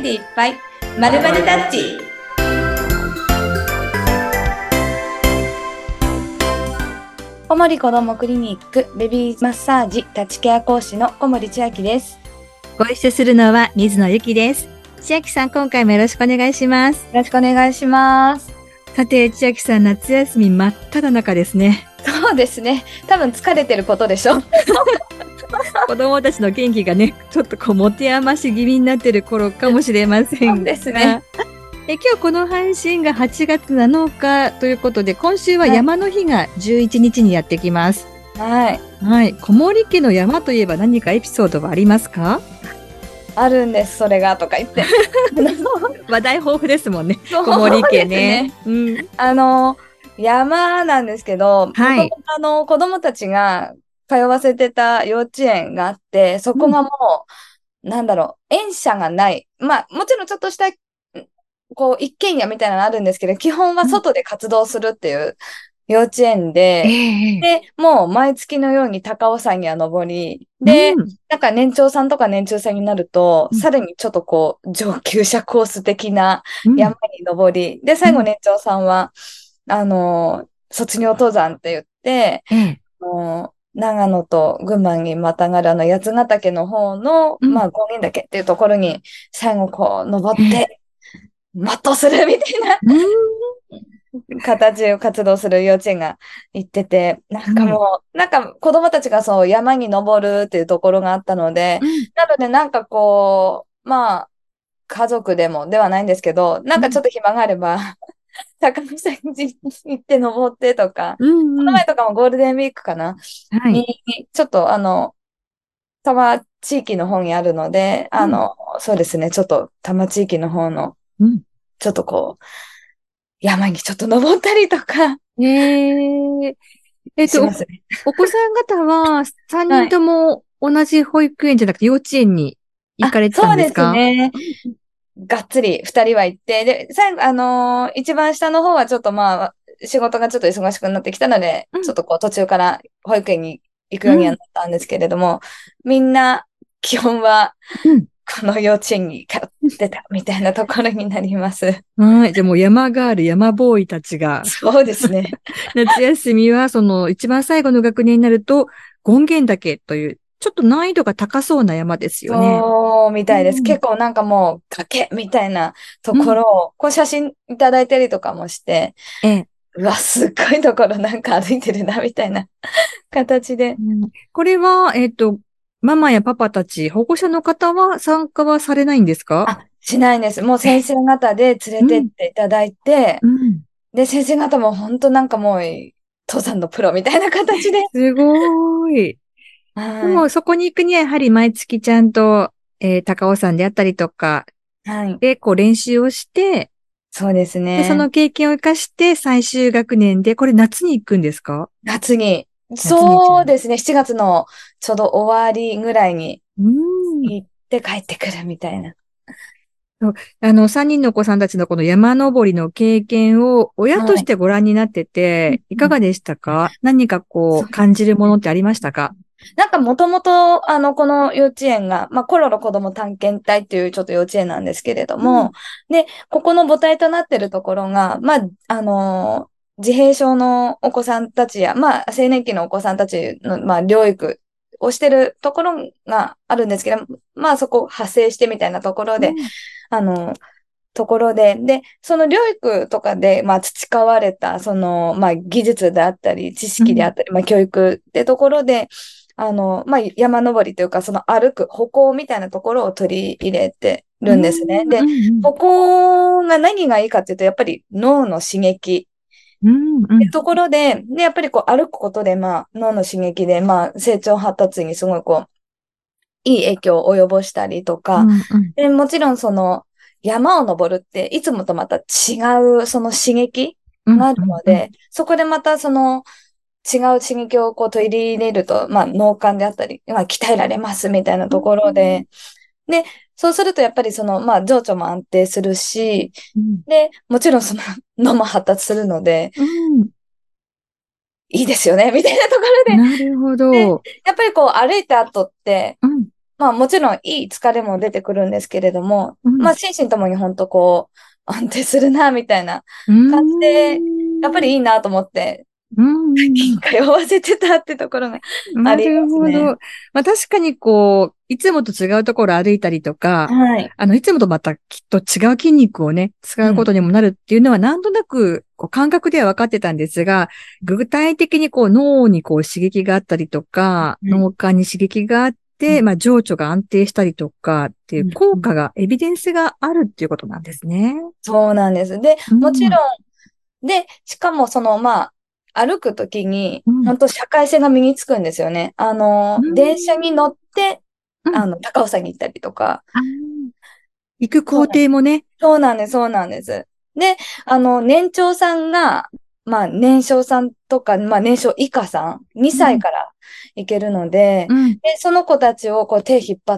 でいっぱいまるまるタッチ。小森子どもクリニックベビーマッサージタッチケア講師の小森千秋です。 ご一緒するのは水野ゆきです。千秋さん、今回もよろしくお願いします。 よろしくお願いします。 さて、千秋さん、夏休み真っ只中ですね。 そうですね。多分疲れてることでしょ。 子供たちの元気がね、ちょっと持て余し気味になってる頃かもしれませんが。 そうですね。 今日この配信が8月7日ということで、今週は山の日が11日にやってきます。 はい。 はい。小森家の山といえば何かエピソードはありますか？ あるんです、それがとか言って。 話題豊富ですもんね。 小小森家ね。うん。 山なんですけど、 はい。 子供たちが通わせてた幼稚園があって、そこがもう、園舎がない。まあ、もちろんちょっとした、一軒家みたいなのあるんですけど、基本は外で活動するっていう幼稚園で、で、もう毎月のように高尾山には登り、で、なんか年長さんとか年中さんになると、さらにちょっと上級者コース的な山に登り、で、最後年長さんは、卒業登山って言って、長野と群馬にまたがる八ヶ岳の方の、まあ、権現岳っていうところに、最後登って、全うするみたいな形を活動する幼稚園が行ってて、なんか子供たちが山に登るっていうところがあったので、なのでまあ、家族でもではないんですけど、なんかちょっと暇があれば、高見さんに行って登ってとか、この前とかもゴールデンウィークかな、に、ちょっと多摩地域の方にあるので、そうですね、ちょっと多摩地域の方の、ちょっと山にちょっと登ったりとか、しますね。 お子さん方は3人とも同じ保育園じゃなくて幼稚園に行かれてたんですか？ そうですね。がっつり2人は行って、で、最後、一番下の方はちょっとまあ、仕事がちょっと忙しくなってきたので、ちょっと途中から保育園に行くようにはなったんですけれども、みんな、基本は、この幼稚園に通ってたみたいなところになります。 はい。じゃあもう山ガール、山ボーイたちが。 そうですね。 夏休みは、一番最後の学年になると、権現岳という、ちょっと難易度が高そうな山ですよね。 そうみたいです。結構なんかもう崖みたいなところを、写真いただいたりとかもして、うわ、すっごいところなんか歩いてるな、みたいな形で。 これは、ママやパパたち、保護者の方は参加はされないんですか？ しないんです。もう先生方で連れてっていただいて、で、先生方も本当なんかもう、登山のプロみたいな形で。 すごい。でも、そこに行くにはやはり毎月ちゃんと、高尾山であったりとか、で、練習をして、 そうですね。 で、その経験を生かして最終学年で、これ夏に行くんですか？ 夏に。そうですね。7月のちょうど終わりぐらいに行って帰ってくるみたいな。 3人のお子さんたちのこの山登りの経験を親としてご覧になってて、いかがでしたか？何か感じるものってありましたか？ なんかもともと、この幼稚園が、まあ、コロロ子ども探検隊っていうちょっと幼稚園なんですけれども、で、ここの母体となってるところが、まあ、自閉症のお子さんたちや、まあ、青年期のお子さんたちの、まあ、療育をしてるところがあるんですけど、まあ、そこ派生してみたいなところで、で、その療育とかで、まあ、培われた、まあ、技術であったり、知識であったり、まあ、教育ってところで、まあ、山登りというか、歩く歩行みたいなところを取り入れてるんですね。で、歩行が何がいいかっていうと、やっぱり脳の刺激。ってところで、やっぱり歩くことで、まあ、脳の刺激で、まあ、成長発達にすごいいい影響を及ぼしたりとか、で、もちろん山を登るって、いつもとまた違う刺激があるので、そこでまた違う刺激を取り入れると、まあ、脳幹であったり、まあ、鍛えられますみたいなところで、で、そうするとやっぱりまあ、情緒も安定するし、で、もちろん脳も発達するので、いいですよね、みたいなところで。 なるほど。 やっぱり歩いた後って、 まあもちろんいい疲れも出てくるんですけれども、 うん。 まあ心身ともに本当こう、安定するな、みたいなうー感じで、やっぱりん。 いいなと思って、 うん。 通わせてたってところがあなりまるほど。 すね。 まあ確かにこう、いつもと違うところ歩いたりとか、 はい。 いつもとまたきっと違う筋肉をね、使うん。 うことにもなるっていうのはなんとなく、こう感覚では分かってたんですが、具体的にこう脳にこう刺激があったりとか、 はい。 脳幹に刺激があって、 うん。 まあ情緒が安定したりとかっていううん。うん。 効果が、エビデンスがあるっていうことなんですね。 そうなんです。で、もちうん。 ろん、で、しかもその、まあ、歩くときに、 うん。 本当社会性が身につくんですよね。 う電車に乗ん。 って、 うん。 高尾山に行ったりとか、 あー、行く工そうなんです。 程もね。 そうなんです、そうなんです。で、年長さんが、まあ、年少さんとか、まあ、年少以下さん、2 うん。 歳から行けるので、 うん。 で、その子たちをこう手引っ張って、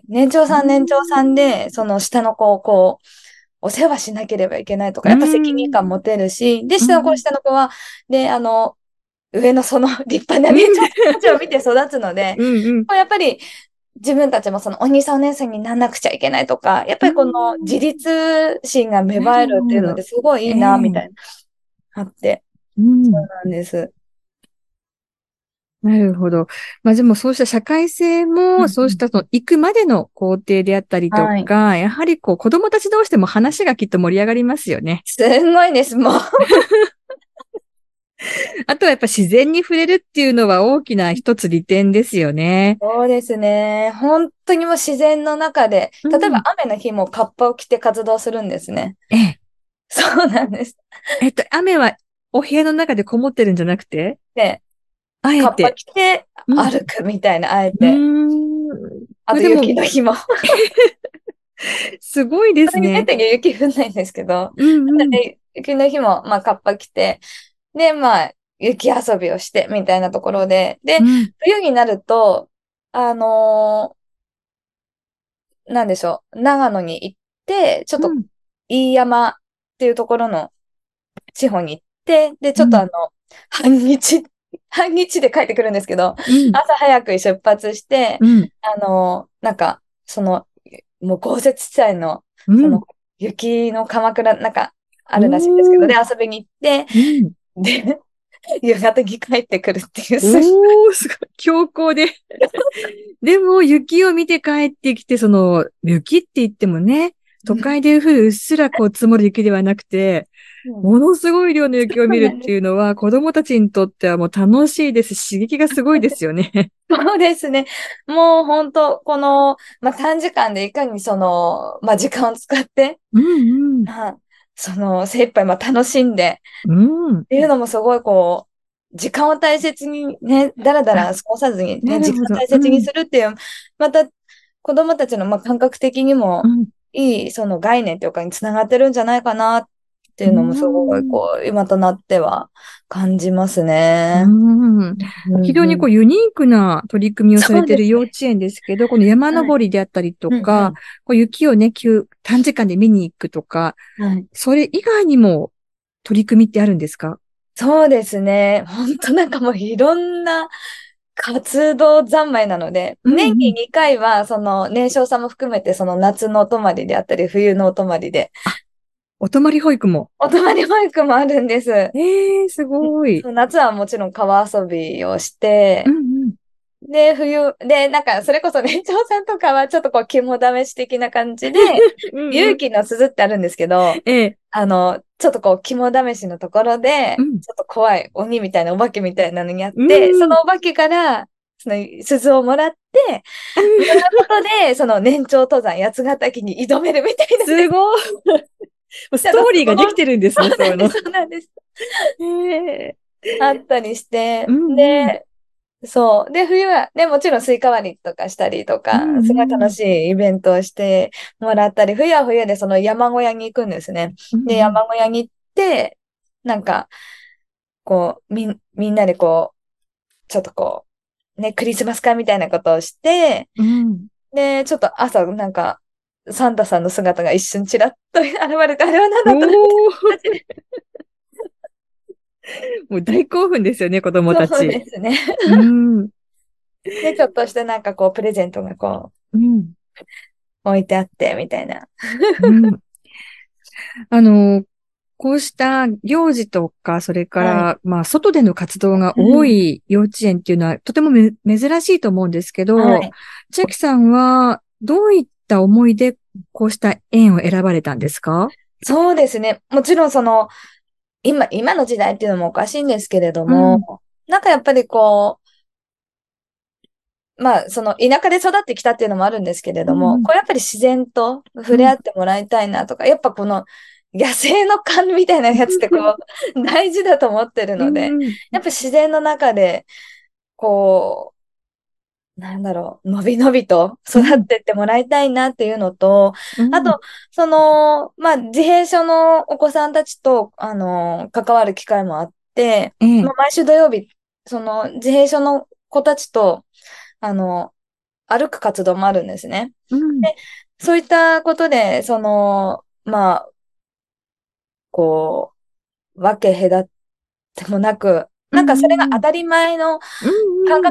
う年長さんん。 で、その下の子をこう、お世話しなければいけないとか、 うやっぱ責任ん。 感持てるし、で、 うん。 下の子は、で、上のその立派なうん。 年長さんたちを見て育つので、 うんうん。 こうやっぱり自分たちもそのお兄さんお姉さんにならなくちゃいけないとか、やっうぱりこの自ん。 立心が芽なる生えるっていうほど。 のですごいいえいな、みたえ。 いな、あって。そううん。 なんです。 なるほど。まあでもそうした社会性も、 うんうん。 そうしたその行くまでの工程であったりとはい。 か、やはりこう子供たち同士でも話がきっと盛り上がりますよね。 すんごいです、もう。 あとはやっぱ自然に触れるっていうのは大きな一つ利点ですよね。 そうですね。本当にもう自然の中で、例えばうん。 雨の日もカッパを着て活動するんですね。 ええ。 そうなんです。 雨はお部屋の中でこもってるんじゃなくて、 で、カッパあえて。 着てうん。 歩くみたいな、あえうて。 ーん。 あとこれでも、 雪の日も。 すごいでそれにめっすね。 たに雪降んないんですけど、 うんうん。 で雪の日も、まあ、カッパ着て、で、まあ、雪遊びをして、みたいなところで、で、 うん。 冬になると、なんでしょう、長野に行って、ちょっと、 うん。 飯山っていうところの地方に行って、で、ちょっとうん。 半日、半日で帰ってくるんですけど、 うん。 朝早く出発して、 うん。 なんか、もう豪雪地帯の、 うん。 その、雪の鎌倉、なんか、あるらしいんですけど、で、 おー。 遊びに行って、 うん。 で、夕方に帰ってくるっていう、 おー、すごい。強行で。でも、雪を見て帰ってきて、その、雪って言ってもね、都会で降るうっすらこう積もる雪ではなくて、 うんものすごい量の雪を見るっそうなんです。 ていうのは、子供たちにとってはもう楽しいですし、刺激がすごいですよね。 そうですね。もう本当、この、まあ、短時間でいかにその、まあ、時間を使って、 うんうん。 まあ、精一杯まあ楽しんで、 うん。 っていうのもすごいこう、時間を大切にね、だらだあ、 ら過ごさずにね、時間をなるほど。 大切にうん。 するっていう、また子供たちのまあ感覚的にもうん。 いいその概念とかにつながってるんじゃないかなっていううのもすごいん。 こう、今となっては感じますね。 うん。 うんうん。 非常にこうユニークな取り組みをされている幼そうですね。 稚園ですけど、この山はい。 登りであったりとか、 うんうこう雪をね、短時間で見に行くとか、 ん。はい。 それ以外にも取り組みってあるんですか？ そうですね。本当なんかもういろんな活動三昧なので、 うん年にうん。 2回は、その年少さんも含めて、その夏のお泊まりであったり、冬のお泊まりで、 あ、お泊まり保育も。 お泊まり保育もあるんです。 ええ、すごい。 夏はもちろん川遊びをしうんて、 うん。 で、なんか、それこそ年長さんとかは、ちょっとこう、肝試し的な感じで、 うんうん。 勇気の鈴ってあるんですけど、 ええ。 ちょっとこう、肝試しのところで、 うん。 ちょっと怖い鬼みたいなお化けみたいなのにあっうて、そんうん。 のお化けから、その鈴をもらって、もらうことで、その年長登山、八ヶ岳に挑めるみたいなんです。 すごい。ストちょっとーリーができてるんですね、そういうの。 そうなんです。 ええ。 あったりしうて、 んうん。 で、そう。で、冬は、ね、もちろんスイカ割りとかしたりとうか、すごい楽んうん。 しいイベントをしてもらったり、冬は冬でその山小屋に行くんですね。で、 うんうん。 山小屋に行って、なんか、こう、みんなでこう、ちょっとこう、ね、クリスマス会みたいなことをして、 うん。 で、ちょっと朝、なんか、サンタさんの姿が一瞬ちらっと現れて、あれは何だったのみたいおー。 な形で。 もう大興奮ですよね、子供たそうち。 ですね。 うん。 で、ちょっとしてなんかこう、プレゼントがこうん。 置いてあって、みたいな。 うん。あの、こうした行事とか、それかはい。 ら、まあ、外での活動がう多ん。 い幼稚園っていうのは、とても珍しいと思うんですけど、 はい。 千秋さんは、どういった思いで、こうした園を選ばれたんですか？ そうですね。もちろん今の時代っていうのもおかしいんですけれどうん、 も、なんかやっぱりまあ、田舎で育ってきたっていうのもあるんですけれうん、 ども、 うん、 やっぱり自然と触れ合うん、 ってもらいたいなとか、やっぱこの野生の勘みたいなやつって大事だと思ってるうので、 ん、 やっぱ自然の中で、こなんだろう、のびのびと育っうん、 てってもらいたいなっていうのと、 うん、 あと、まあ、自閉症のお子さんたちと、関わる機会もあって、 ええ、 まあ、毎週土曜日、自閉症の子たちと、あの、歩く活動もあるんですね。 うん、 で、そういったことで、まあ、分け隔てもなく、 うなんかそれが当ん、 たり前のうん、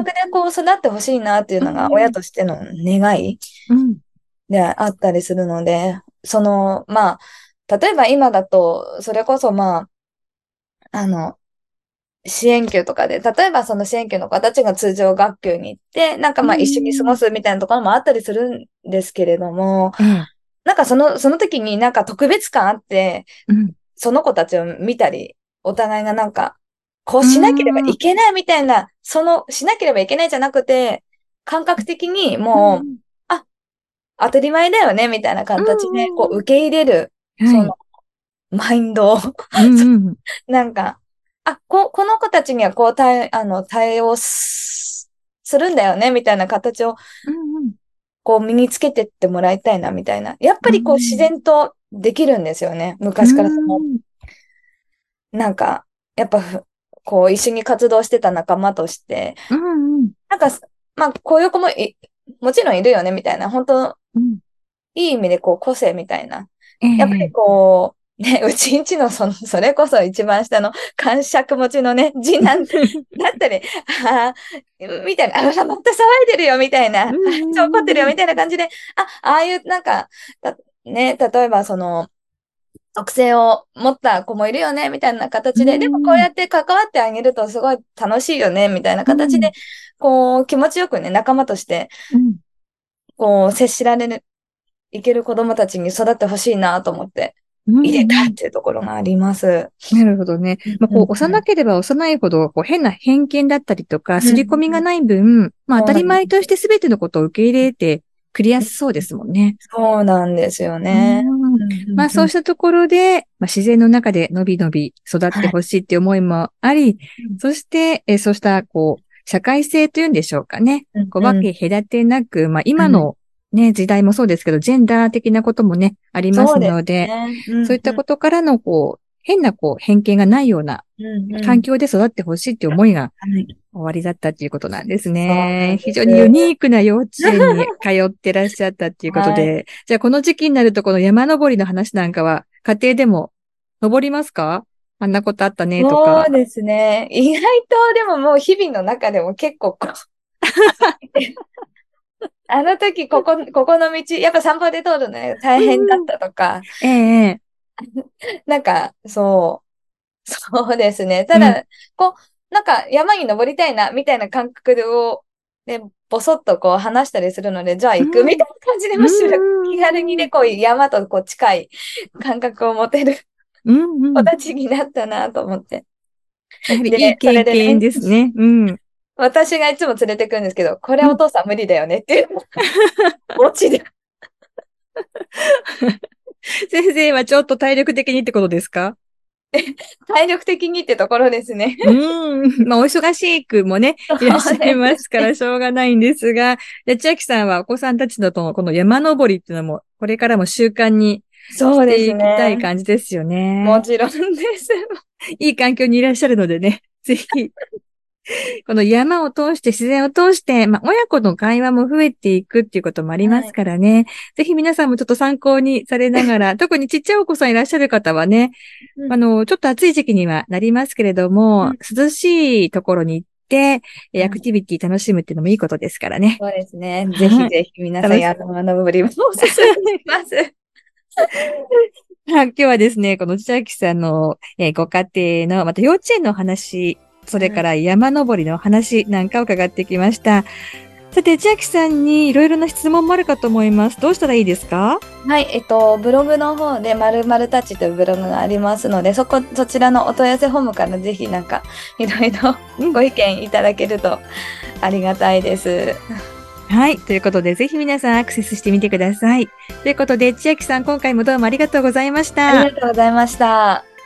感覚で育ってほしいなっていうのが親うん、 としての願いうん、 であったりするので、まあ、例えば今だと、それこそまあ、支援級とかで、例えばその支援級の子たちが通常学級に行って、なんかうまあ一緒に過ごん、 すみたいなところもあったりするんですけれども、 ええ、 なんかその時になんか特別感あって、 うん、 その子たちを見たり、お互いがなんか、こううしなければん、 いけないみたいな、しなければいけないじゃなくて、感覚的にもう、 うん、 あ、当たり前だよね、みたいなう形で、 ん、 受け入れる、 はい。 マインドをうん、うん、 なんか、この子たちにはこう対応するんだよね、みたいな形を、 うん、 身につけてってもらいたいな、みたいな。やっぱうり自ん、 然とできるんですよね。 う昔からん、 なんか、やっぱ一緒に活動してた仲間として、 うん、 なんか、まあ、こういう子ももちろんいるよね、みたいな。本当うん、 いい意味で個性みたいな。 えやっぱりえ、 ね、うちんちのそれこそ一番下の感触持ちのね、次男だったり、みたいな、また騒いでるよ、みたいな、 うちょ怒ってるよ、 ん、 みたいな感じで、ああいうなんか、例えば特性を持った子もいるよね、みたいなう形で、でもこうん、 やって関わってあげるとすごい楽しいよね、みたいな形で、 うん、 気持ちよくね、仲間として、 うん、 接しられる、いける子供たちに育ってほしいなと思ってうん、 入れたっうん。 ていうところがあります。 なるほどね。 うんまあ、 うんうん。 幼ければ幼いほど、変な偏見だったりとか、 うん刷り込みがうん。 ない分、まあ、当そうたり前としなんです。 て全てのことを受け入れてくれやすそうですもんね。 そうなんですようね。 ん。 うんまあ、 うんうん。 そうしたところで、まあ、自然の中でのびのび育ってはい。 ほしいっていう思いもあり、 うんそして、そうした、社会性というんでしょうかね。 うんうん。 分け隔てなく、まあ、 はい。 今のね、時代もそうですけど、ジェンダー的なこともね、ありますそうですので、 ね。うんうん。 そういったことからの、変な、偏見がないようなうんうん。 環境で育ってほしいっていう思いがはい。 終わりだったっていうことなんですそうなね。 んです。 非常にユニークな幼稚園に通ってらっしゃったっていうことはい。 で、じゃあこの時期になるとこの山登りの話なんかは家庭でも登りますか？あんなことあったねとか。 そうですね。意外と、でももう日々の中でも結構あの時ここの道、やっぱ散歩で通るのよ。大変だっうんうん。 たとか、 ええ、ええ、 なんか、そうですね。たうん。 だ、なんか山に登りたいな、みたいな感覚で、ぼそっと話したりするので、じゃあう行くみん。 たいな感じで、 うむしろ気軽にね、 ん。 山と近い感覚を持てるうんうん。 子たちになったなと思って。 やはりで、 いい経それでね、 験ですね。うん。 私がいつも連れてくんですけど、これうん。 お父さん無理だよねっていう、オチで。 先生はちょっと体力的にってことですか？ 体力的にってところですね。 うーん。まあ、お忙しくもね、いらっしゃいそうますから、 ですね。 しょうがないんですが、じゃあ千秋さんはお子さんたちのとのこの山登りっていうのも、これからも習慣にしそうですていきたいね。 感じですよね。 もちろんです。 いい環境にいらっしゃるのでね、ぜひ、この山を通して、自然を通して、まあ、親子の会話も増えていくっていうこともありますはい。 からね。ぜひ皆さんもちょっと参考にされながら、特にちっちゃいお子さんいらっしゃる方はね、 うん。 ちょっと暑い時期にはなりますけれども、 うん。 涼しいところに行って、アクティビティ楽しむっていうのもいいことですからね。 そうですね。ぜひぜひ皆さん、山登りもおすすめします。 今日はですね、この千秋さんの、ご家庭の、また幼稚園の話、それから山登りの話なんかを伺ってきました。さて、千秋さんにいろいろな質問もあるかと思います。どうしたらいいですか？ はい、ブログの方で、まるまるタッチというブログがありますので、そちらのお問い合わせフォームからぜひいろいろご意見いただけるとありがたいです。 はい。ということで、ぜひ皆さんアクセスしてみてください。ということで、千秋さん、今回もどうもありがとうございました。 ありがとうございました。